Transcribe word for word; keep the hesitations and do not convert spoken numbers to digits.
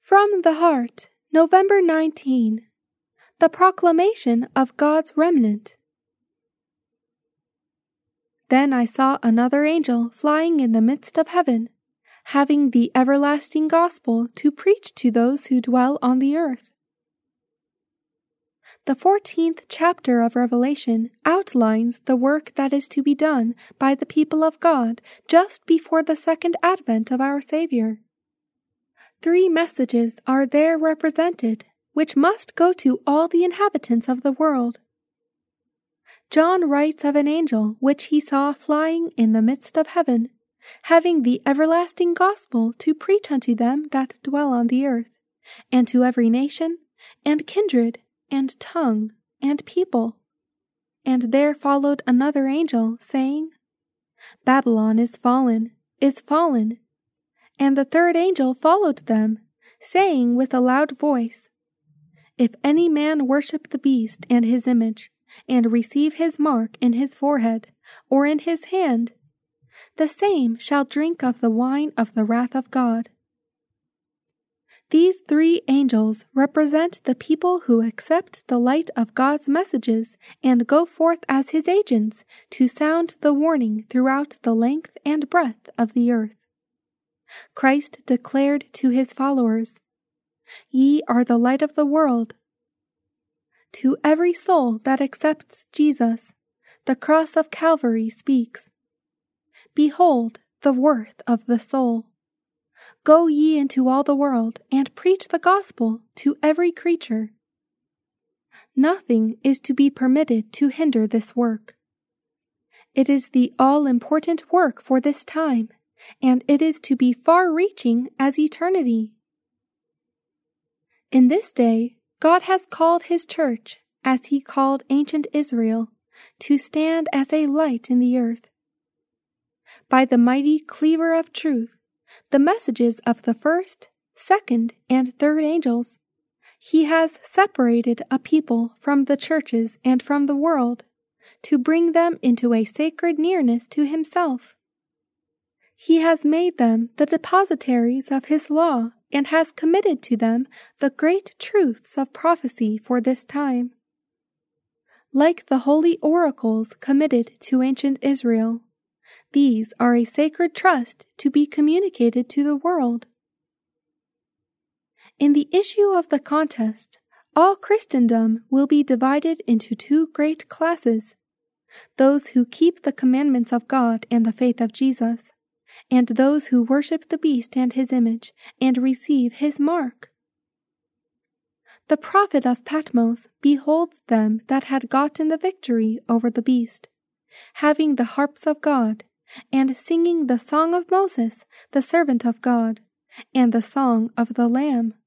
From the Heart, November nineteenth. The Proclamation of God's Remnant. Then I saw another angel flying in the midst of heaven, having the everlasting gospel to preach to those who dwell on the earth. The fourteenth chapter of Revelation outlines the work that is to be done by the people of God just before the second advent of our Savior. Three messages are there represented, which must go to all the inhabitants of the world. John writes of an angel which he saw flying in the midst of heaven, having the everlasting gospel to preach unto them that dwell on the earth, and to every nation, and kindred, and tongue, and people. And there followed another angel, saying, Babylon is fallen, is fallen. And the third angel followed them, saying with a loud voice, If any man worship the beast and his image, and receive his mark in his forehead, or in his hand, the same shall drink of the wine of the wrath of God. These three angels represent the people who accept the light of God's messages and go forth as his agents to sound the warning throughout the length and breadth of the earth. Christ declared to his followers, Ye are the light of the world. To every soul that accepts Jesus, the cross of Calvary speaks, Behold the worth of the soul. Go ye into all the world, and preach the gospel to every creature. Nothing is to be permitted to hinder this work. It is the all-important work for this time, and it is to be far-reaching as eternity. In this day, God has called his church, as he called ancient Israel, to stand as a light in the earth. By the mighty cleaver of truth, the messages of the first, second, and third angels, he has separated a people from the churches and from the world, to bring them into a sacred nearness to himself. He has made them the depositaries of his law and has committed to them the great truths of prophecy for this time. Like the holy oracles committed to ancient Israel, these are a sacred trust to be communicated to the world. In the issue of the contest, all Christendom will be divided into two great classes, those who keep the commandments of God and the faith of Jesus, and those who worship the beast and his image, and receive his mark. The prophet of Patmos beholds them that had gotten the victory over the beast, having the harps of God, and singing the song of Moses, the servant of God, and the song of the Lamb.